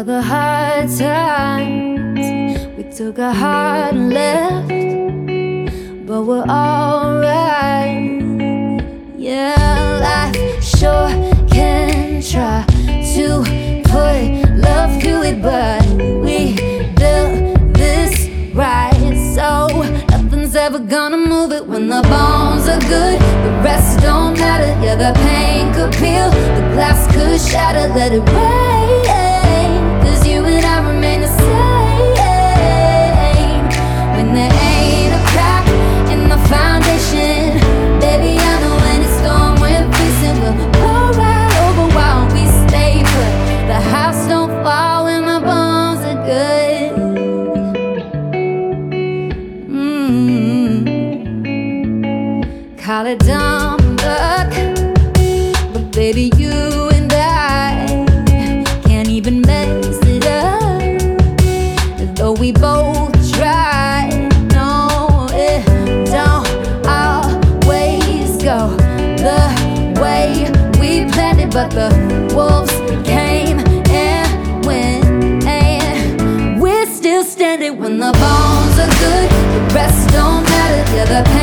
all the hard times, we took a hard left, but we're alright. Yeah, life sure can try to put love through it, but we built this right, so nothing's ever gonna move it. When the bones are good, the rest don't matter. Yeah, the pain could peel, the glass could shatter. Let it rain, 'cause you and I remain the same. When there ain't a crack in the foundation, baby, I know any storm we're facing will blow right over while we stay put. The house don't fall when the bones are good. Call it dumb luck, but baby, you and I can't even mess it up. Though we both try, no, it don't always go the way we planned it. But the wolves came and went, and we're still standing. When the bones are good, the rest don't matter. Yeah, the